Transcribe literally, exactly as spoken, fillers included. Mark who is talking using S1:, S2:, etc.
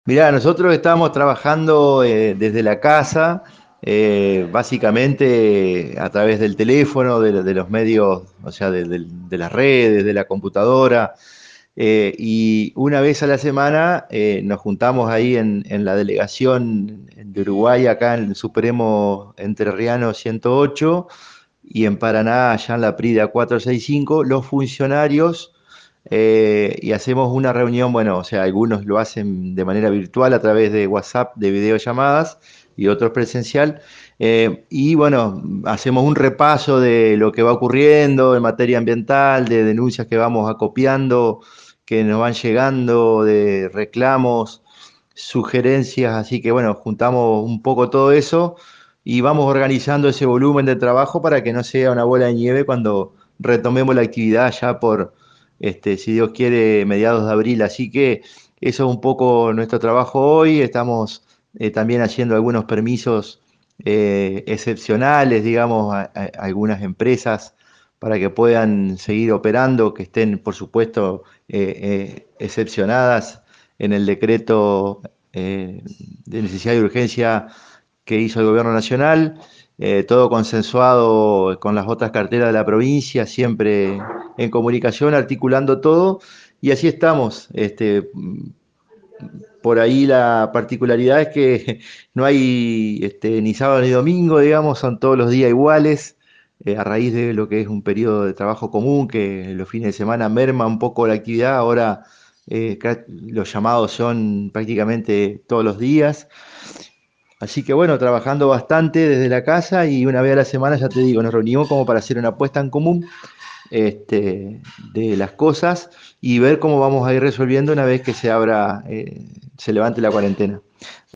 S1: Mirá, nosotros estamos trabajando eh, desde la casa, eh, básicamente a través del teléfono, de, de los medios, o sea, de, de- de las redes, de la computadora, eh, y una vez a la semana eh, nos juntamos ahí en, en la delegación de Uruguay, acá en el Supremo Entrerriano ciento ocho, y en Paraná, allá en la Prida cuatrocientos sesenta y cinco, los funcionarios eh, y hacemos una reunión, bueno, o sea, algunos lo hacen de manera virtual a través de WhatsApp, de videollamadas y otros presencial. Eh, y bueno, hacemos un repaso de lo que va ocurriendo en materia ambiental, de denuncias que vamos acopiando, que nos van llegando, de reclamos, sugerencias, así que bueno, juntamos un poco todo eso y vamos organizando ese volumen de trabajo para que no sea una bola de nieve cuando retomemos la actividad ya por este, si Dios quiere, mediados de abril. Así que eso es un poco nuestro trabajo hoy. Estamos eh, también haciendo algunos permisos eh, excepcionales, digamos, a, a algunas empresas para que puedan seguir operando, que estén, por supuesto, eh, eh, excepcionadas en el decreto eh, de necesidad y urgencia que hizo el gobierno nacional, eh, todo consensuado con las otras carteras de la provincia, siempre en comunicación, articulando todo, y así estamos. Este, por ahí la particularidad es que no hay este, ni sábado ni domingo, digamos, son todos los días iguales, eh, a raíz de lo que es un periodo de trabajo común, que los fines de semana merma un poco la actividad, ahora eh, los llamados son prácticamente todos los días. Así que bueno, trabajando bastante desde la casa y una vez a la semana, ya te digo, nos reunimos como para hacer una apuesta en común este, de las cosas y ver cómo vamos a ir resolviendo una vez que se abra, eh, se levante la cuarentena.